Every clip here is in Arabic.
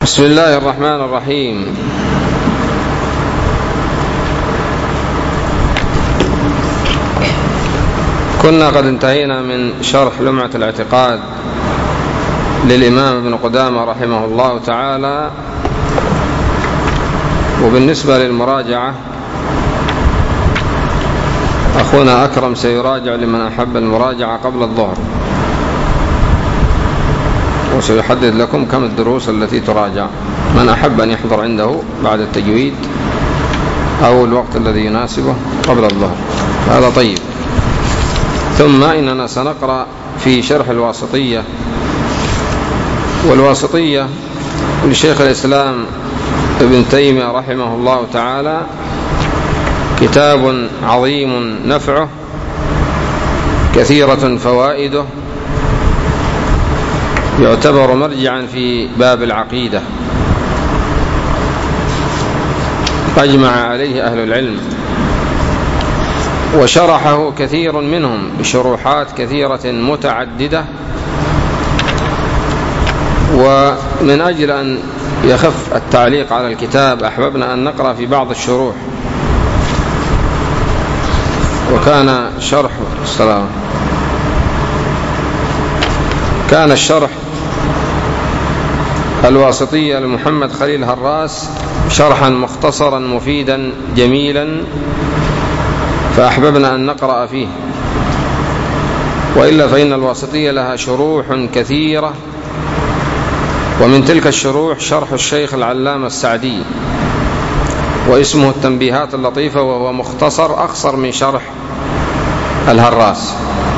بسم الله الرحمن الرحيم. كنا قد انتهينا من شرح لمعة الاعتقاد للإمام ابن قدامة رحمه الله تعالى، وبالنسبة للمراجعة أخونا أكرم سيراجع لمن أحب المراجعة قبل الظهر، وسيحدد لكم كم الدروس التي تراجع من أحب أن يحضر عنده بعد التجويد أو الوقت الذي يناسبه قبل الظهر. هذا طيب. ثم إننا سنقرأ في شرح الواسطية، والواسطية لشيخ الإسلام ابن تيمية رحمه الله تعالى كتاب عظيم نفعه، كثيرة فوائده، يعتبر مرجعا في باب العقيدة، أجمع عليه أهل العلم، وشرحه كثير منهم بشروحات كثيرة متعددة. ومن أجل أن يخف التعليق على الكتاب أحببنا أن نقرأ في بعض الشروح. وكان شرح الشرح الواسطية لمحمد خليل هراس شرحا مختصرا مفيدا جميلا، فأحببنا أن نقرأ فيه، وإلا فإن الواسطية لها شروح كثيرة، ومن تلك الشروح شرح الشيخ العلامة السعدي، واسمه التنبيهات اللطيفة، وهو مختصر أقصر من شرح الهراس.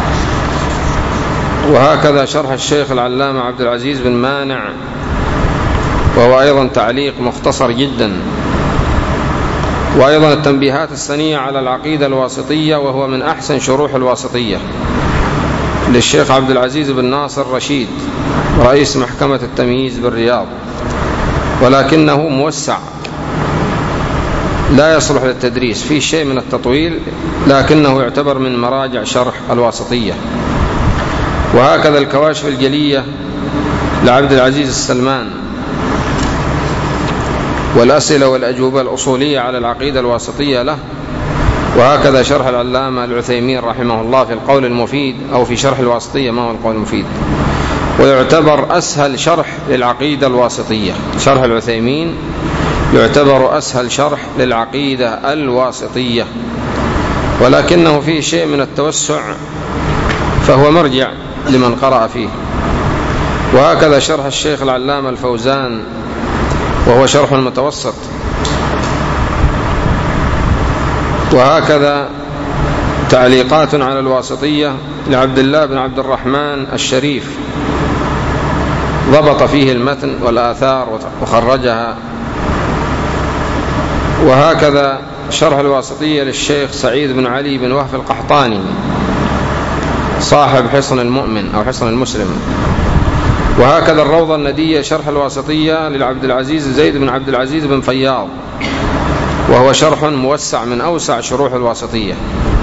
وهكذا شرح الشيخ العلامة عبد العزيز بن مانع، وهو أيضا تعليق مختصر جدا. وأيضا التنبيهات السنية على العقيدة الواسطية، وهو من أحسن شروح الواسطية للشيخ عبد العزيز بن ناصر رشيد رئيس محكمة التمييز بالرياض، ولكنه موسع لا يصلح للتدريس، فيه شيء من التطويل، لكنه يعتبر من مراجع شرح الواسطية. وهكذا الكواشف الجلية لعبد العزيز السلمان، والأسئلة والأجوبة الأصولية على العقيدة الواسطية له. وهكذا شرح العلامة العثيمين رحمه الله في القول المفيد، أو في شرح الواسطية ما هو القول المفيد، ويعتبر أسهل شرح للعقيدة الواسطية. شرح العثيمين يعتبر أسهل شرح للعقيدة الواسطية، ولكنه فيه شيء من التوسع، فهو مرجع لمن قرأ فيه. وهكذا شرح الشيخ العلامة الفوزان، وهو شرح متوسط. وهكذا تعليقات على الواسطية لعبد الله بن عبد الرحمن الشريف، ضبط فيه المتن والآثار وخرجها. وهكذا شرح الواسطية للشيخ سعيد بن علي بن وهف القحطاني صاحب حصن المؤمن أو حصن المسلم. وهكذا الروضة الندية شرح الواسطية للعبد العزيز زيد بن عبد العزيز بن فياض، وهو شرح موسع من أوسع شروح الواسطية.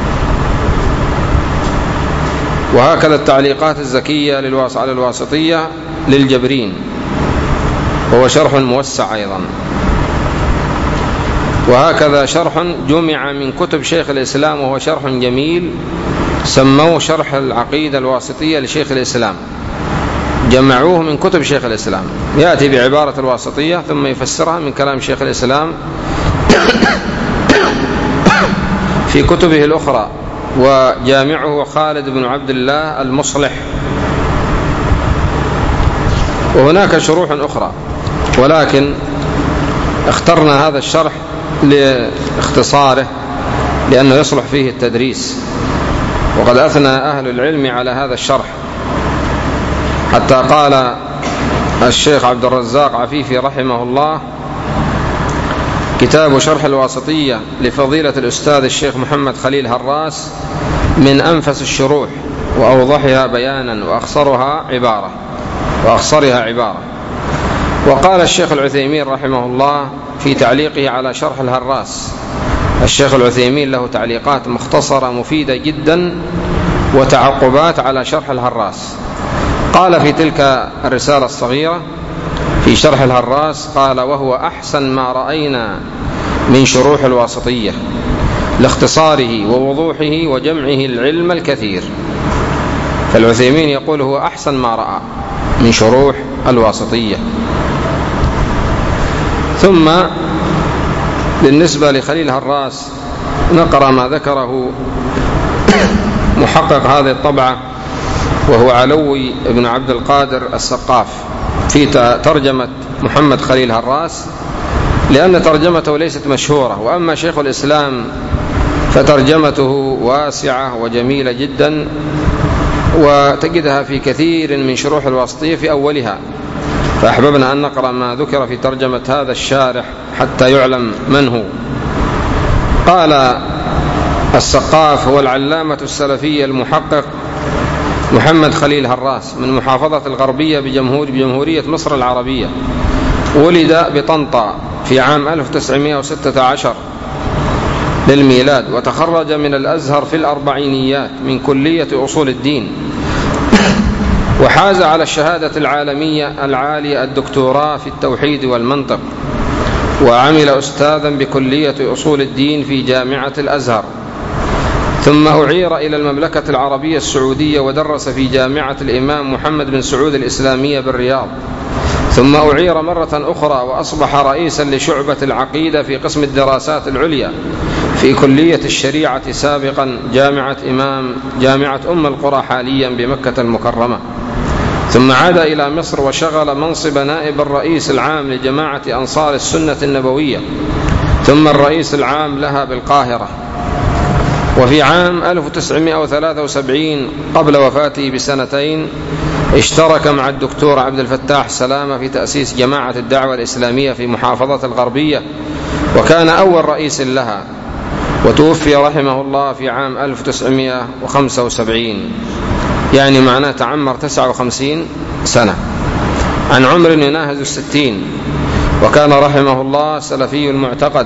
وهكذا التعليقات الزكية على الواسطية للجبرين، وهو شرح موسع أيضا. وهكذا شرح جمع من كتب شيخ الإسلام، وهو شرح جميل، سموه شرح العقيدة الواسطية لشيخ الإسلام، جمعوه من كتب شيخ الإسلام، يأتي بعبارة الواسطية ثم يفسرها من كلام شيخ الإسلام في كتبه الأخرى. وجامعه خالد بن عبد الله المصلح. وهناك شروح أخرى، ولكن اخترنا هذا الشرح لاختصاره، لأنه يصلح فيه التدريس، وقد أثنى أهل العلم على هذا الشرح، حتى قال الشيخ عبد الرزاق عفيفي رحمه الله: كتاب شرح الواسطية لفضيلة الأستاذ الشيخ محمد خليل هراس من أنفس الشروح، وأوضحها بيانا، وأخصرها عبارة. وقال الشيخ العثيمين رحمه الله في تعليقه على شرح الهراس، الشيخ العثيمين له تعليقات مختصرة مفيدة جدا وتعقبات على شرح الهراس. قال في تلك الرسالة الصغيرة: في شرح الهراس قال: وهو أحسن ما رأينا من شروح الواسطية لاختصاره ووضوحه وجمعه العلم الكثير. فالعثيمين يقول هو أحسن ما رأى من شروح الواسطية. ثم بالنسبة لخليل هراس نقرأ ما ذكره محقق هذه الطبعة وهو علوي بن عبد القادر السقاف في ترجمة محمد خليل هراس، لأن ترجمته ليست مشهورة. وأما شيخ الإسلام فترجمته واسعة وجميلة جدا، وتجدها في كثير من شروح الواسطية في أولها، فأحببنا أن نقرأ ما ذكر في ترجمة هذا الشارح حتى يعلم من هو. قال السقاف: هو العلامة السلفي المحقق محمد خليل هراس من محافظة الغربية بجمهورية مصر العربية. ولد بطنطا في عام 1916 للميلاد، وتخرج من الأزهر في الأربعينيات من كلية أصول الدين، وحاز على الشهادة العالمية العالية الدكتوراه في التوحيد والمنطق، وعمل أستاذا بكلية أصول الدين في جامعة الأزهر، ثم أعير إلى المملكة العربية السعودية ودرس في جامعة الإمام محمد بن سعود الإسلامية بالرياض، ثم أعير مرة أخرى وأصبح رئيسا لشعبة العقيدة في قسم الدراسات العليا في كلية الشريعة سابقا جامعة أم القرى حاليا بمكة المكرمة، ثم عاد إلى مصر وشغل منصب نائب الرئيس العام لجماعة أنصار السنة النبوية، ثم الرئيس العام لها بالقاهرة. وفي عام 1973 قبل وفاته بسنتين اشترك مع الدكتور عبد الفتاح سلامة في تأسيس جماعة الدعوة الإسلامية في محافظة الغربية، وكان أول رئيس لها، وتوفي رحمه الله في عام 1975، يعني معناه تعمر 59 سنة عن عمر يناهز 60. وكان رحمه الله سلفي المعتقد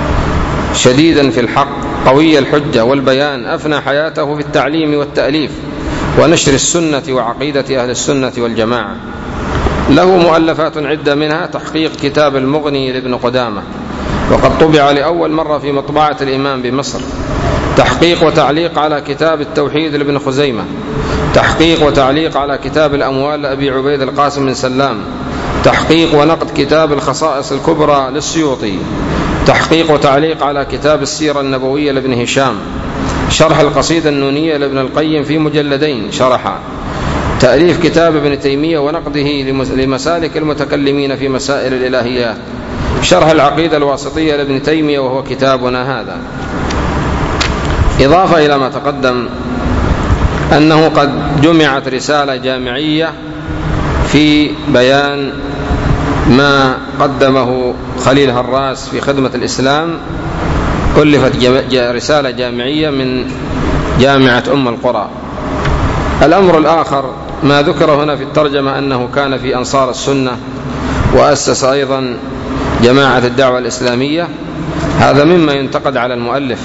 شديدا في الحق قوي الحجة والبيان، أفنى حياته في التعليم والتأليف ونشر السنة وعقيدة أهل السنة والجماعة. له مؤلفات عدة، منها تحقيق كتاب المغني لابن قدامة، وقد طبع لأول مرة في مطبعة الإمام بمصر، تحقيق وتعليق على كتاب التوحيد لابن خزيمة، تحقيق وتعليق على كتاب الأموال لأبي عبيد القاسم بن سلام، تحقيق ونقد كتاب الخصائص الكبرى للسيوطي، تحقيق وتعليق على كتاب السيرة النبوية لابن هشام، شرح القصيدة النونية لابن القيم في مجلدين شرحا، تأليف كتاب ابن تيمية ونقده لمسالك المتكلمين في مسائل الإلهيات، شرح العقيدة الواسطية لابن تيمية وهو كتابنا هذا. إضافة إلى ما تقدم أنه قد جمعت رسالة جامعية في بيان ما قدمه خليل هراس في خدمة الإسلام، كلفت رسالة جامعية من جامعة أم القرى. الأمر الآخر ما ذكر هنا في الترجمة أنه كان في أنصار السنة وأسس أيضا جماعة الدعوة الإسلامية، هذا مما ينتقد على المؤلف،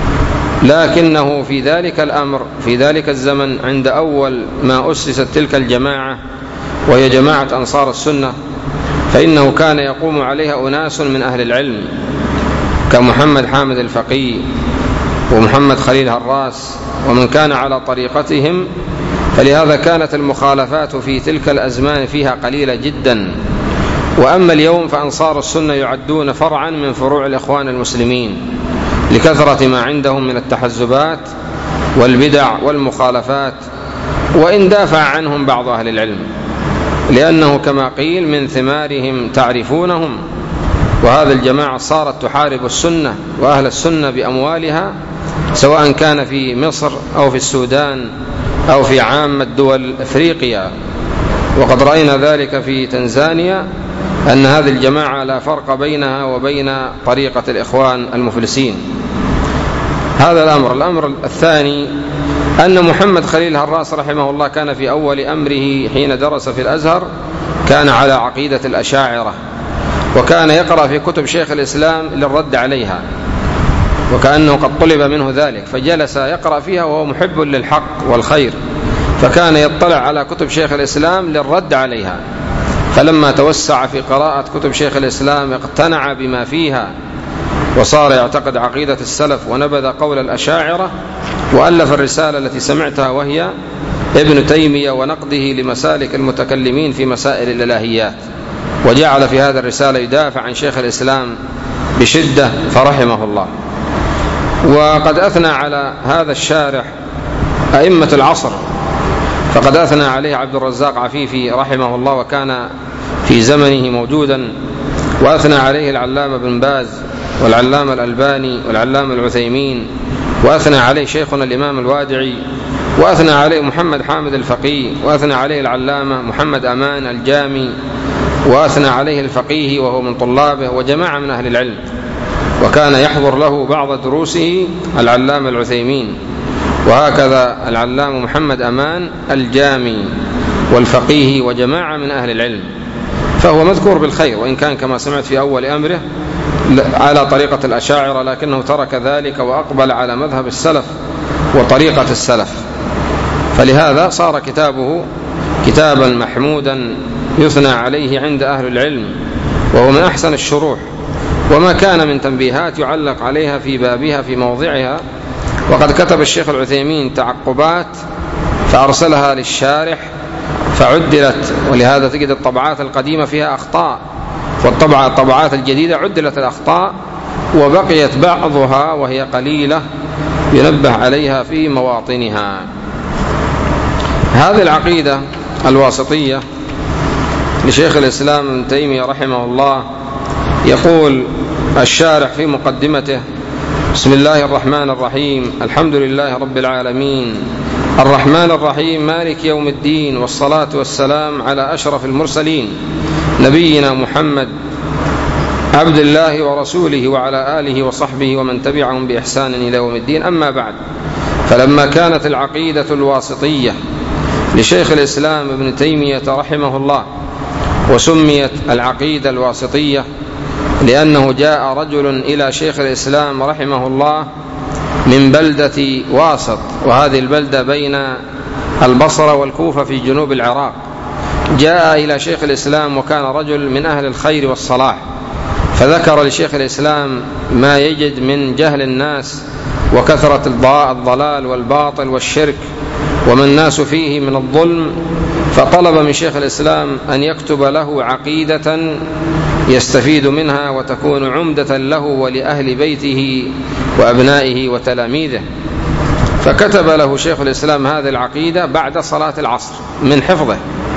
لكنه في ذلك الأمر في ذلك الزمن عند أول ما أسست تلك الجماعة وهي جماعة أنصار السنة، فإنه كان يقوم عليها أناس من أهل العلم كمحمد حامد الفقي ومحمد خليل هراس ومن كان على طريقتهم، فلهذا كانت المخالفات في تلك الأزمان فيها قليلة جدا. وأما اليوم فأنصار السنة يعدون فرعا من فروع الإخوان المسلمين لكثرة ما عندهم من التحزبات والبدع والمخالفات، وإن دافع عنهم بعض أهل العلم، لأنه كما قيل من ثمارهم تعرفونهم. وهذه الجماعة صارت تحارب السنة وأهل السنة بأموالها، سواء كان في مصر أو في السودان أو في عامة دول أفريقيا، وقد رأينا ذلك في تنزانيا أن هذه الجماعة لا فرق بينها وبين طريقة الإخوان المفلسين. هذا الأمر الثاني أن محمد خليل هراس رحمه الله كان في أول أمره حين درس في الأزهر كان على عقيدة الأشاعرة، وكان يقرأ في كتب شيخ الإسلام للرد عليها، وكأنه قد طلب منه ذلك، فجلس يقرأ فيها وهو محب للحق والخير، فكان يطلع على كتب شيخ الإسلام للرد عليها، فلما توسع في قراءة كتب شيخ الإسلام اقتنع بما فيها وصار يعتقد عقيدة السلف ونبذ قول الأشاعرة، وألف الرسالة التي سمعتها وهي ابن تيمية ونقده لمسالك المتكلمين في مسائل الإلهيات، وجعل في هذا الرسالة يدافع عن شيخ الإسلام بشدة فرحمه الله. وقد أثنى على هذا الشارح أئمة العصر، فقد أثنى عليه عبد الرزاق عفيفي رحمه الله وكان في زمنه موجودا، وأثنى عليه العلامة بن باز والعلامة الألباني والعلامة العثيمين، وأثنى عليه شيخنا الإمام الوادعي، وأثنى عليه محمد حامد الفقيه، وأثنى عليه العلامة محمد أمان الجامي، وأثنى عليه الفقيه وهو من طلابه وجماعة من أهل العلم، وكان يحضر له بعض دروسه العلامة العثيمين، وهكذا العلامة محمد أمان الجامي والفقيه وجماعة من أهل العلم، فهو مذكور بالخير، وإن كان كما سمعت في أول أمره على طريقة الأشاعرة، لكنه ترك ذلك وأقبل على مذهب السلف وطريقة السلف، فلهذا صار كتابه كتابا محمودا يثنى عليه عند أهل العلم، وهو من أحسن الشروح، وما كان من تنبيهات يعلق عليها في بابها في موضعها. وقد كتب الشيخ العثيمين تعقبات فأرسلها للشارح فعدلت، ولهذا تجد الطبعات القديمة فيها أخطاء، والطبعات الجديدة عدلت الأخطاء وبقيت بعضها وهي قليلة ينبه عليها في مواطنها. هذه العقيدة الواسطية لشيخ الإسلام ابن تيمية رحمه الله، يقول الشارح في مقدمته: بسم الله الرحمن الرحيم، الحمد لله رب العالمين، الرحمن الرحيم، مالك يوم الدين، والصلاة والسلام على أشرف المرسلين نبينا محمد عبد الله ورسوله وعلى آله وصحبه ومن تبعهم بإحسان إلى يوم الدين. أما بعد، فلما كانت العقيدة الواسطية لشيخ الإسلام ابن تيمية رحمه الله وسميت العقيدة الواسطية لأنه جاء رجل إلى شيخ الإسلام رحمه الله من بلدة واسط، وهذه البلدة بين البصرة والكوفة في جنوب العراق، جاء إلى شيخ الإسلام وكان رجل من أهل الخير والصلاح، فذكر لشيخ الإسلام ما يجد من جهل الناس وكثرة الضلال والباطل والشرك وما الناس فيه من الظلم، فطلب من شيخ الإسلام أن يكتب له عقيدة يستفيد منها وتكون عمدة له ولأهل بيته وأبنائه وتلاميذه. فكتب له شيخ الإسلام هذه العقيدة بعد صلاة العصر من حفظه،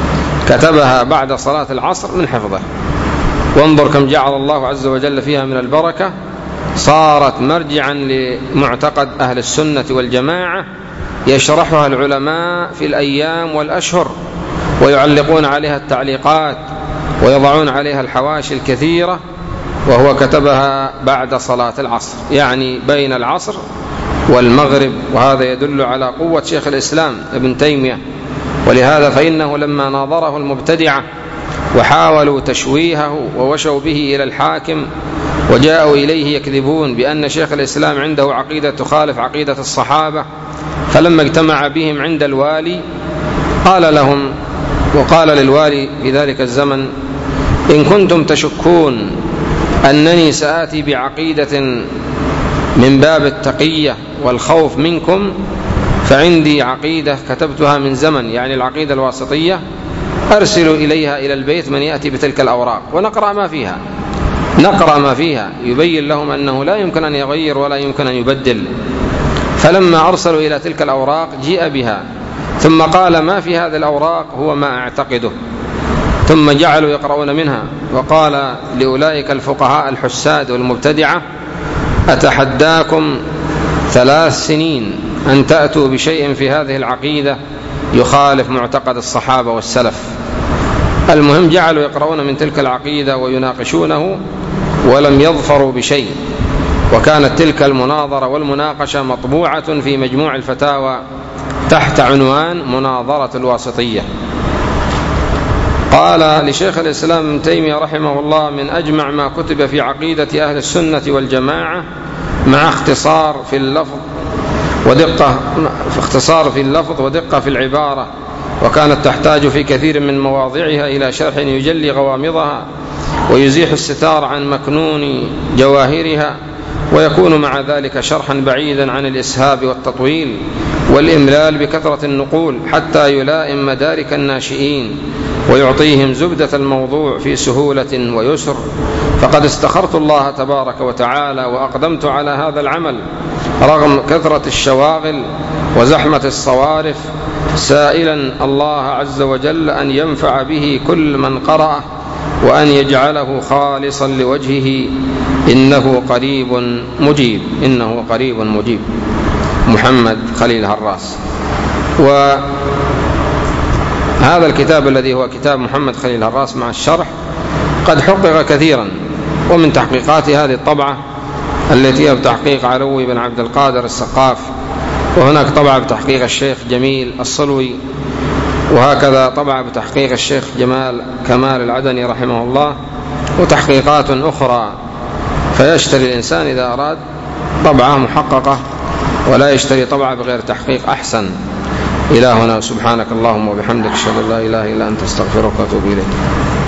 كتبها بعد صلاة العصر من حفظه، وانظر كم جعل الله عز وجل فيها من البركة، صارت مرجعا لمعتقد أهل السنة والجماعة يشرحها العلماء في الأيام والأشهر ويعلقون عليها التعليقات ويضعون عليها الحواشي الكثيرة، وهو كتبها بعد صلاة العصر، يعني بين العصر والمغرب، وهذا يدل على قوة شيخ الإسلام ابن تيمية. ولهذا فإنه لما ناظره المبتدعة وحاولوا تشويهه ووشوا به إلى الحاكم وجاءوا إليه يكذبون بأن شيخ الإسلام عنده عقيدة تخالف عقيدة الصحابة، فلما اجتمع بهم عند الوالي قال لهم وقال للوالي في ذلك الزمن: إن كنتم تشكون أنني سآتي بعقيدة من باب التقية والخوف منكم، فعندي عقيدة كتبتها من زمن، يعني العقيدة الواسطية، أرسلوا إليها إلى البيت من يأتي بتلك الأوراق ونقرأ ما فيها يبين لهم أنه لا يمكن أن يغير ولا يمكن أن يبدل. فلما أرسلوا إلى تلك الأوراق جيء بها، ثم قال: ما في هذه الأوراق هو ما أعتقده، ثم جعلوا يقرؤون منها، وقال لأولئك الفقهاء الحساد والمبتدعة: أتحداكم 3 سنين أن تأتوا بشيء في هذه العقيدة يخالف معتقد الصحابة والسلف. المهم جعلوا يقرؤون من تلك العقيدة ويناقشونه ولم يظفروا بشيء، وكانت تلك المناظرة والمناقشة مطبوعة في مجموع الفتاوى تحت عنوان مناظرة الواسطية. قال لشيخ الإسلام ابن تيمية رحمه الله: من أجمع ما كتب في عقيدة أهل السنة والجماعة مع اختصار في اللفظ ودقة في العبارة وكانت تحتاج في كثير من مواضعها إلى شرح يجلي غوامضها ويزيح الستار عن مكنون جواهرها، ويكون مع ذلك شرحا بعيدا عن الإسهاب والتطويل والإملال بكثرة النقول حتى يلائم مدارك الناشئين ويعطيهم زبدة الموضوع في سهولة ويسر. فقد استخرت الله تبارك وتعالى وأقدمت على هذا العمل رغم كثرة الشواغل وزحمة الصوارف، سائلا الله عز وجل أن ينفع به كل من قرأه وأن يجعله خالصا لوجهه، إنه قريب مجيب. إنه قريب مجيب. محمد خليل هراس. وهذا الكتاب الذي هو كتاب محمد خليل هراس مع الشرح قد حقق كثيرا، ومن تحقيقات هذه الطبعة التي هي بتحقيق علوي بن عبد القادر السقاف، وهناك طبعة بتحقيق الشيخ جميل الصلوي، وهكذا طبعة بتحقيق الشيخ جمال كمال العدني رحمه الله، وتحقيقات أخرى. فيشتري الإنسان إذا أراد طبعة محققة ولا يشتري طبعة بغير تحقيق أحسن. إلى هنا، سبحانك اللهم وبحمدك، أشهد أن لا إله إلا أنت، استغفرك وأتوب إليك.